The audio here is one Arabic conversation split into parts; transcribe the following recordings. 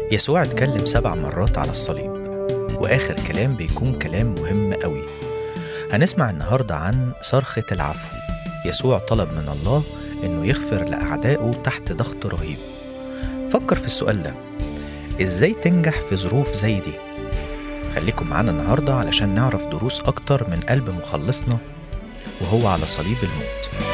يسوع اتكلم 7 مرات على الصليب، وآخر كلام بيكون كلام مهم قوي. هنسمع النهاردة عن صرخة العفو. يسوع طلب من الله إنه يغفر لأعدائه تحت ضغط رهيب. فكر في السؤال ده، إزاي تنجح في ظروف زي دي؟ خليكم معانا النهاردة علشان نعرف دروس أكتر من قلب مخلصنا وهو على صليب الموت.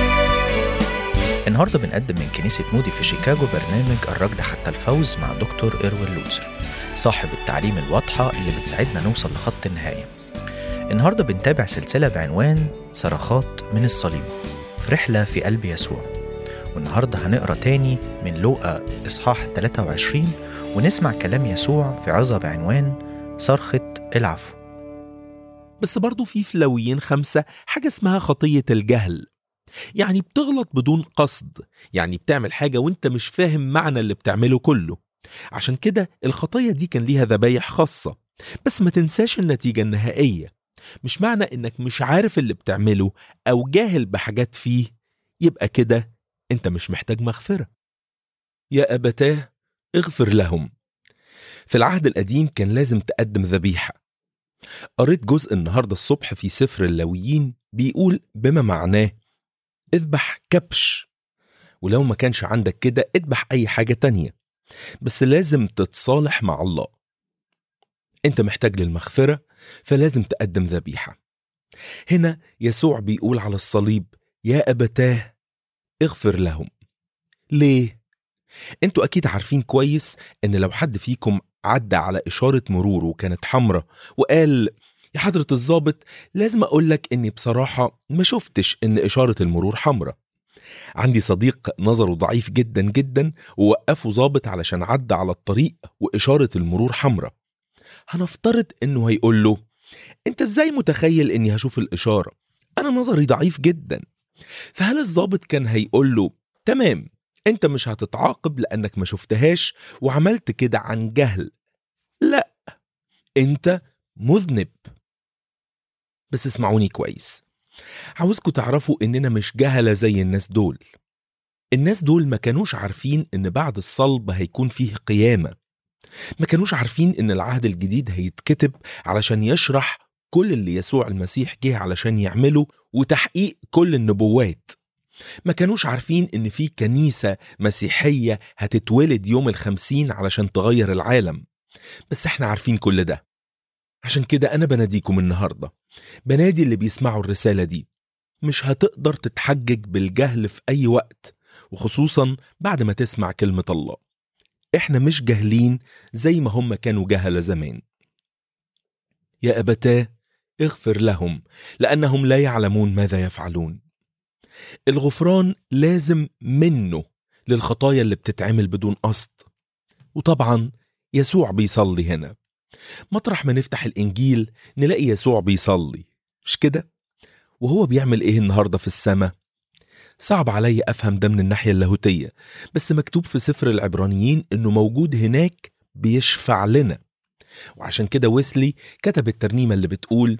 النهاردة بنقدم من كنيسة مودي في شيكاغو برنامج الركض حتى الفوز مع دكتور إروين لوتسر، صاحب التعليم الواضحة اللي بتساعدنا نوصل لخط النهاية. النهاردة بنتابع سلسلة بعنوان صرخات من الصليب، رحلة في قلب يسوع. والنهاردة هنقرأ تاني من لوقا إصحاح 23 ونسمع كلام يسوع في عظة بعنوان صرخة العفو. بس برضو في لاويين 5 حاجة اسمها خطية الجهل، يعني بتغلط بدون قصد، يعني بتعمل حاجة وانت مش فاهم معنى اللي بتعمله كله. عشان كده الخطية دي كان ليها ذبايح خاصة، بس ما تنساش النتيجة النهائية. مش معنى انك مش عارف اللي بتعمله او جاهل بحاجات فيه يبقى كده انت مش محتاج مغفرة. يا أبتاه اغفر لهم. في العهد القديم كان لازم تقدم ذبيحة. قريت جزء النهاردة الصبح في سفر اللاويين بيقول بما معناه اذبح كبش، ولو ما كانش عندك كده اذبح أي حاجة تانية، بس لازم تتصالح مع الله. انت محتاج للمغفرة، فلازم تقدم ذبيحة. هنا يسوع بيقول على الصليب يا أبتاه اغفر لهم. ليه؟ انتوا أكيد عارفين كويس ان لو حد فيكم عدى على إشارة مرور وكانت حمرة وقال يا حضرة الضابط لازم أقولك اني بصراحة ما شفتش ان إشارة المرور حمرة. عندي صديق نظره ضعيف جدا جدا ووقفه ضابط علشان عدى على الطريق وإشارة المرور حمرة. هنفترض انه هيقول له انت ازاي متخيل اني هشوف الإشارة؟ انا نظري ضعيف جدا. فهل الضابط كان هيقول له تمام انت مش هتتعاقب لانك ما شفتهاش وعملت كده عن جهل؟ لا، انت مذنب. بس اسمعوني كويس، عاوزكم تعرفوا اننا مش جهلة زي الناس دول. الناس دول ما كانوش عارفين ان بعد الصلب هيكون فيه قيامة. ما كانوش عارفين ان العهد الجديد هيتكتب علشان يشرح كل اللي يسوع المسيح جه علشان يعمله وتحقيق كل النبوات. ما كانوش عارفين ان في كنيسة مسيحية هتتولد يوم 50 علشان تغير العالم. بس احنا عارفين كل ده. عشان كده انا بناديكم النهاردة، بنادي اللي بيسمعوا الرسالة دي، مش هتقدر تتحجج بالجهل في اي وقت، وخصوصا بعد ما تسمع كلمة الله. احنا مش جاهلين زي ما هم كانوا جهلة زمان. يا أبتاه اغفر لهم لأنهم لا يعلمون ماذا يفعلون. الغفران لازم منه للخطايا اللي بتتعمل بدون قصد. وطبعا يسوع بيصلي هنا. مطرح ما نفتح الإنجيل نلاقي يسوع بيصلي، مش كده؟ وهو بيعمل إيه النهاردة في السماء؟ صعب علي أفهم ده من الناحية اللاهوتية، بس مكتوب في سفر العبرانيين إنه موجود هناك بيشفع لنا. وعشان كده ويسلي كتب الترنيمة اللي بتقول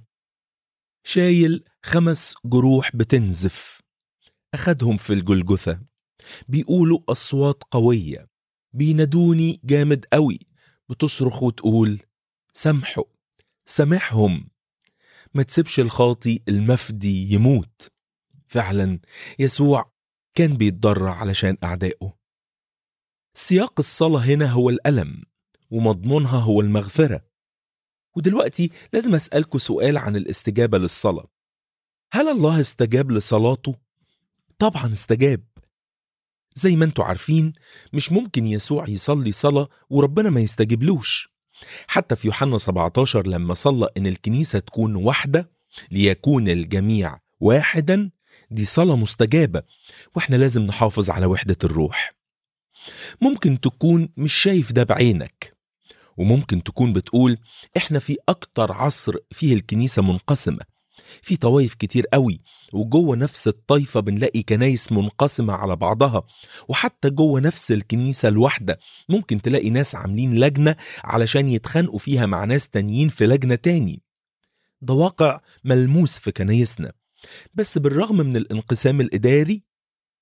شايل 5 جروح بتنزف أخدهم في الجلجثة، بيقولوا أصوات قوية، بينادوني جامد قوي، بتصرخ وتقول سامحوا سامحهم، ما تسيبش الخاطي المفدي يموت. فعلا يسوع كان بيتضرع علشان أعدائه. سياق الصلاة هنا هو الألم، ومضمونها هو المغفرة. ودلوقتي لازم أسألكوا سؤال عن الاستجابة للصلاة. هل الله استجاب لصلاته؟ طبعا استجاب. زي ما انتوا عارفين مش ممكن يسوع يصلي صلاة وربنا ما يستجيبلوش. حتى في يوحنا 17 لما صلى إن الكنيسة تكون واحدة ليكون الجميع واحدا، دي صلاة مستجابة. واحنا لازم نحافظ على وحدة الروح. ممكن تكون مش شايف ده بعينك، وممكن تكون بتقول احنا في اكتر عصر فيه الكنيسة منقسمة، في طوائف كتير قوي، وجوه نفس الطائفة بنلاقي كنايس منقسمة على بعضها، وحتى جوه نفس الكنيسة الواحدة ممكن تلاقي ناس عاملين لجنة علشان يتخانقوا فيها مع ناس تانيين في لجنة تاني. ده واقع ملموس في كنايسنا. بس بالرغم من الانقسام الإداري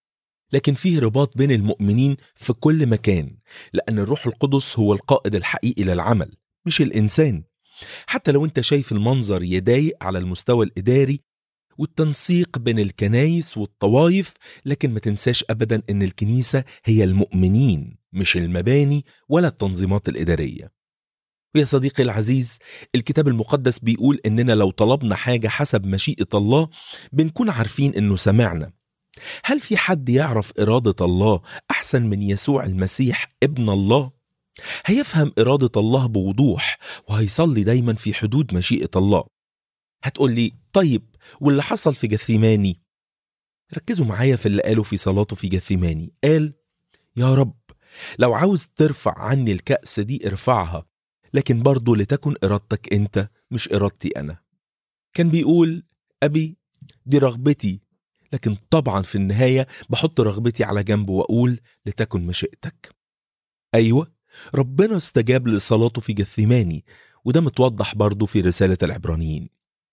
لكن فيه رباط بين المؤمنين في كل مكان، لأن الروح القدس هو القائد الحقيقي للعمل مش الإنسان. حتى لو انت شايف المنظر يضايق على المستوى الإداري والتنسيق بين الكنايس والطوائف، لكن ما تنساش أبدا أن الكنيسة هي المؤمنين مش المباني ولا التنظيمات الإدارية. ويا صديقي العزيز، الكتاب المقدس بيقول أننا لو طلبنا حاجة حسب مشيئة الله بنكون عارفين أنه سمعنا. هل في حد يعرف إرادة الله أحسن من يسوع المسيح ابن الله؟ هيفهم إرادة الله بوضوح وهيصلي دايما في حدود مشيئة الله. هتقول لي طيب واللي حصل في جثيماني؟ ركزوا معايا في اللي قاله في صلاته في جثيماني. قال: يا رب لو عاوز ترفع عني الكأس دي ارفعها، لكن برضو لتكن إرادتك أنت مش إرادتي أنا. كان بيقول: أبي دي رغبتي، لكن طبعا في النهاية بحط رغبتي على جنب وأقول لتكن مشيئتك. أيوة، ربنا استجاب لصلاته في جثيماني، وده متوضح برضو في رسالة العبرانيين.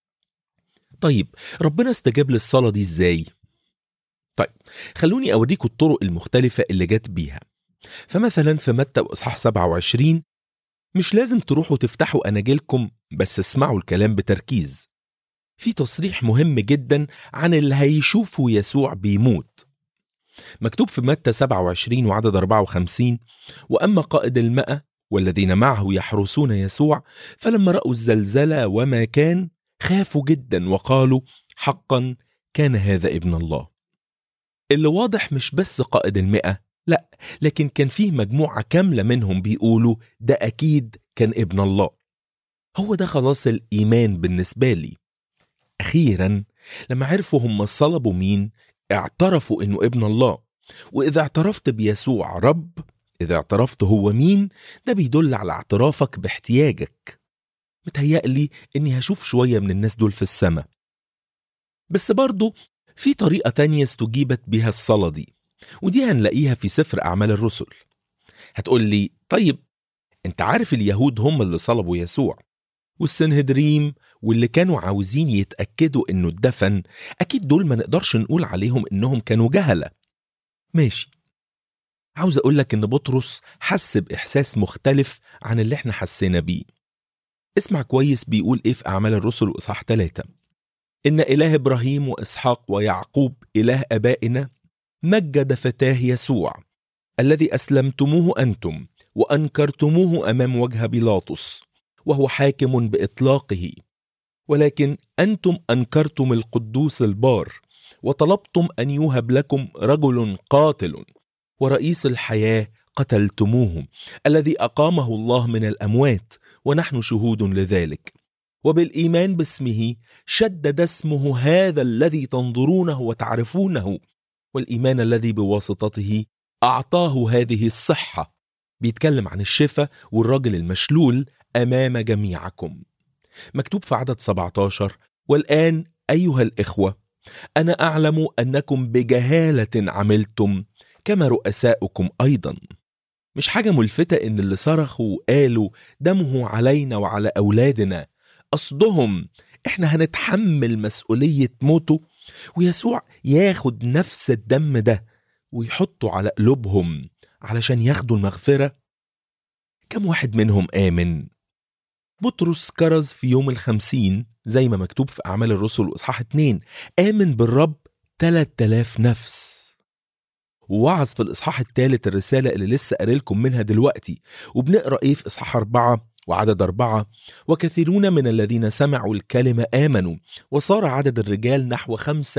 طيب ربنا استجاب للصلاة دي إزاي؟ طيب خلوني أوريكم الطرق المختلفة اللي جت بيها. فمثلا في متى إصحاح 27 مش لازم تروحوا تفتحوا أناجيلكم، بس اسمعوا الكلام بتركيز. في تصريح مهم جدا عن اللي هيشوفوا يسوع بيموت. مكتوب في متى 27 وعدد 54: وأما قائد المئة والذين معه يحرسون يسوع فلما رأوا الزلزلة وما كان خافوا جدا وقالوا: حقا كان هذا ابن الله. اللي واضح مش بس قائد المئة، لا، لكن كان فيه مجموعة كاملة منهم بيقولوا ده أكيد كان ابن الله. هو ده خلاص الإيمان بالنسبة لي. أخيرا لما عرفوا هم صلبوا مين اعترفوا إنه ابن الله. وإذا اعترفت بيسوع رب، إذا اعترفت هو مين، ده بيدل على اعترافك باحتياجك. متهيألي إني هشوف شوية من الناس دول في السماء. بس برضو في طريقة تانية استجيبت بها الصلاة دي، ودي هنلاقيها في سفر أعمال الرسل. هتقول لي طيب انت عارف اليهود هم اللي صلبوا يسوع، والسنهدريم واللي كانوا عاوزين يتأكدوا انه اتدفن، اكيد دول ما نقدرش نقول عليهم انهم كانوا جهلة. ماشي، عاوز اقولك ان بطرس حس بإحساس مختلف عن اللي احنا حسينا بيه. اسمع كويس بيقول ايه في أعمال الرسل إصحاح 3: إن إله إبراهيم وإسحاق ويعقوب إله أبائنا مجد فتاه يسوع الذي أسلمتموه أنتم وأنكرتموه أمام وجه بيلاطس وهو حاكم بإطلاقه، ولكن أنتم أنكرتم القدوس البار وطلبتم أن يوهب لكم رجل قاتل ورئيس الحياة قتلتموه الذي أقامه الله من الأموات، ونحن شهود لذلك. وبالإيمان باسمه شدد اسمه هذا الذي تنظرونه وتعرفونه، والإيمان الذي بواسطته أعطاه هذه الصحة. بيتكلم عن الشفاء والراجل المشلول أمام جميعكم. مكتوب في عدد 17: والآن أيها الإخوة أنا أعلم أنكم بجهالة عملتم كما رؤساؤكم أيضا. مش حاجة ملفتة إن اللي صرخوا وقالوا دمه علينا وعلى أولادنا قصدهم إحنا هنتحمل مسؤولية موته، ويسوع ياخد نفس الدم ده ويحطه على قلوبهم علشان ياخدوا المغفرة؟ كم واحد منهم آمن؟ بطرس كرز في يوم 50 زي ما مكتوب في أعمال الرسل إصحاح 2، آمن بالرب 3000 نفس. ووعظ في الإصحاح 3 الرسالة اللي لسه قارلكم منها دلوقتي، وبنقرأ إيه في إصحاح 4 وعدد 4: وكثيرون من الذين سمعوا الكلمة آمنوا وصار عدد الرجال نحو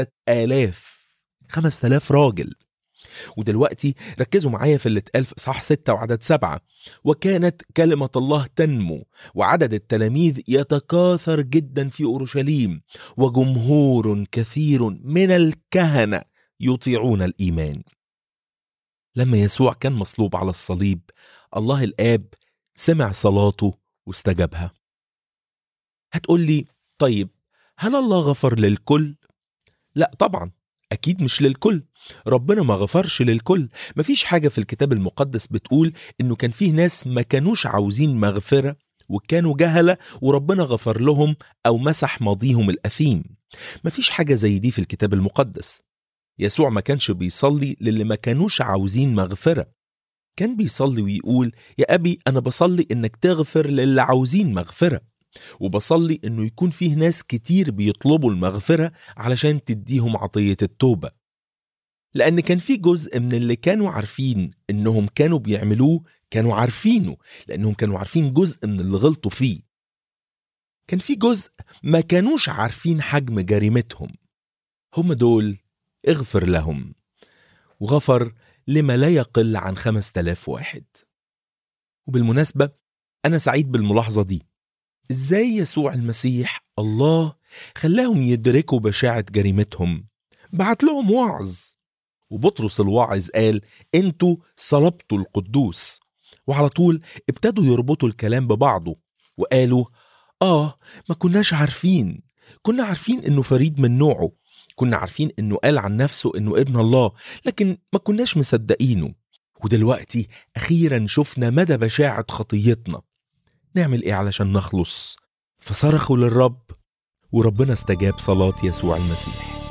5000 راجل. ودلوقتي ركزوا معايا في اللي اتقال في إصحاح 6 وعدد 7: وكانت كلمة الله تنمو وعدد التلاميذ يتكاثر جدا في أورشليم، وجمهور كثير من الكهنة يطيعون الإيمان. لما يسوع كان مصلوب على الصليب، الله الآب سمع صلاته واستجابها. هتقول لي طيب هل الله غفر للكل؟ لا طبعا، أكيد مش للكل. ربنا ما غفرش للكل. مفيش حاجة في الكتاب المقدس بتقول إنه كان فيه ناس ما كانوش عاوزين مغفرة وكانوا جهلة وربنا غفر لهم أو مسح ماضيهم الأثيم. مفيش حاجة زي دي في الكتاب المقدس. يسوع ما كانش بيصلي للي ما كانوش عاوزين مغفرة، كان بيصلي ويقول يا أبي أنا بصلي إنك تغفر للي عاوزين مغفرة، وبصلي إنه يكون فيه ناس كتير بيطلبوا المغفرة علشان تديهم عطية التوبة. لأن كان في جزء من اللي كانوا عارفين إنهم كانوا بيعملوه كانوا عارفينه، لأنهم كانوا عارفين جزء من اللي غلطوا فيه. كان في جزء ما كانوش عارفين حجم جريمتهم، هم دول اغفر لهم، وغفر لما لا يقل عن 5000 واحد. وبالمناسبة أنا سعيد بالملاحظة دي، إزاي يسوع المسيح الله خلاهم يدركوا بشاعة جريمتهم، بعت لهم وعظ. وبطرس الواعظ قال انتوا صلبتوا القدوس، وعلى طول ابتدوا يربطوا الكلام ببعضه وقالوا ما كناش عارفين، كنا عارفين انه فريد من نوعه، كنا عارفين انه قال عن نفسه انه ابن الله، لكن ما كناش مصدقينه. ودلوقتي اخيرا شفنا مدى بشاعة خطيتنا، نعمل ايه علشان نخلص؟ فصرخوا للرب، وربنا استجاب صلاة يسوع المسيح.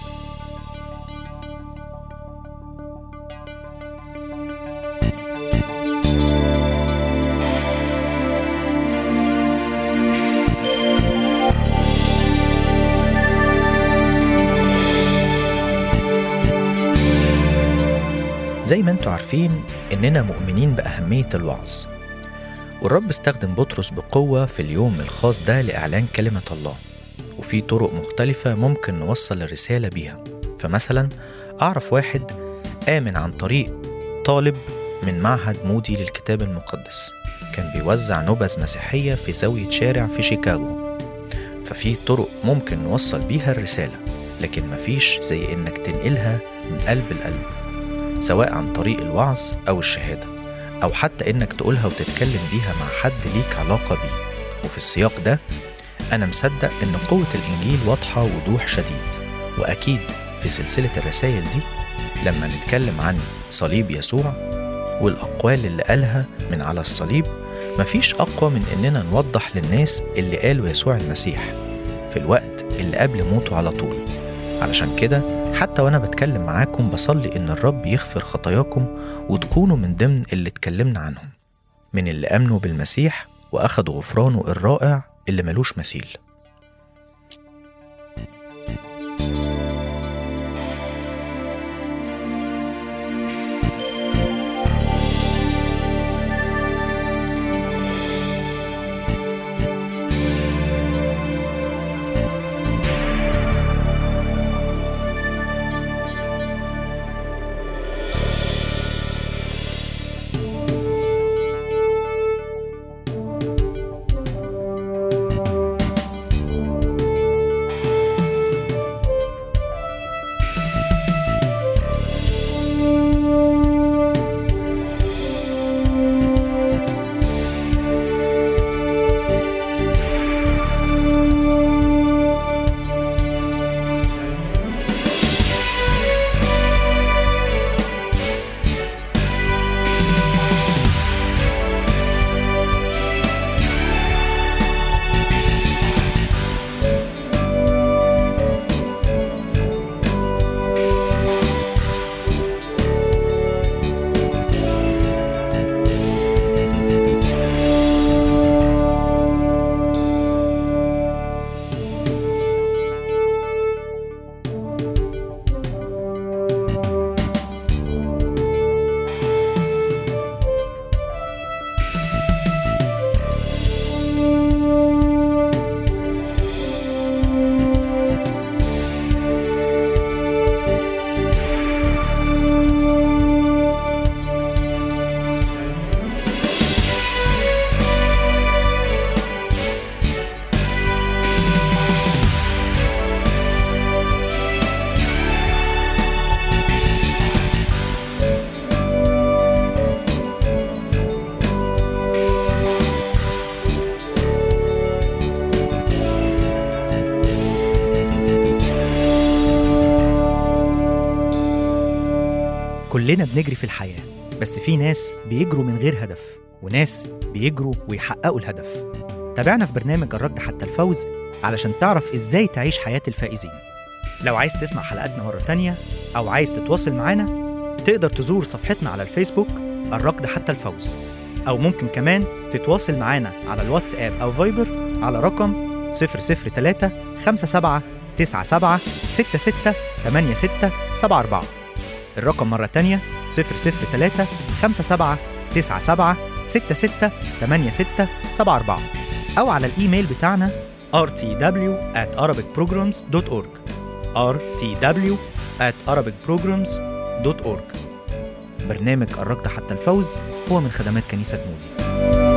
زي ما انتوا عارفين إننا مؤمنين بأهمية الوعظ، والرب استخدم بطرس بقوة في اليوم الخاص ده لإعلان كلمة الله، وفي طرق مختلفة ممكن نوصل الرسالة بيها. فمثلا أعرف واحد آمن عن طريق طالب من معهد مودي للكتاب المقدس، كان بيوزع نبذ مسيحية في زاوية شارع في شيكاغو. ففي طرق ممكن نوصل بيها الرسالة، لكن مفيش زي إنك تنقلها من قلب لقلب، سواء عن طريق الوعظ أو الشهادة، أو حتى إنك تقولها وتتكلم بيها مع حد ليك علاقة بيه. وفي السياق ده أنا مصدق إن قوة الإنجيل واضحة وضوح شديد. وأكيد في سلسلة الرسائل دي لما نتكلم عن صليب يسوع والأقوال اللي قالها من على الصليب، مفيش أقوى من إننا نوضح للناس اللي قالوا يسوع المسيح في الوقت اللي قبل موته على طول. علشان كده حتى وأنا بتكلم معاكم بصلي إن الرب يغفر خطاياكم وتكونوا من ضمن اللي اتكلمنا عنهم، من اللي آمنوا بالمسيح وأخدوا غفرانه الرائع اللي ملوش مثيل. كلنا بنجري في الحياة، بس في ناس بيجروا من غير هدف، وناس بيجروا ويحققوا الهدف. تابعنا في برنامج الركض حتى الفوز علشان تعرف إزاي تعيش حياة الفائزين. لو عايز تسمع حلقاتنا مرة تانية أو عايز تتواصل معانا، تقدر تزور صفحتنا على الفيسبوك الركض حتى الفوز، أو ممكن كمان تتواصل معانا على الواتساب أو فايبر على رقم 003 57 97 66 86 74. الرقم مرة تانية 003 57 97 66 86 74، أو على الإيميل بتاعنا rtw@arabicprograms.org rtw@arabicprograms.org. برنامج الركض حتى الفوز هو من خدمات كنيسة مودي.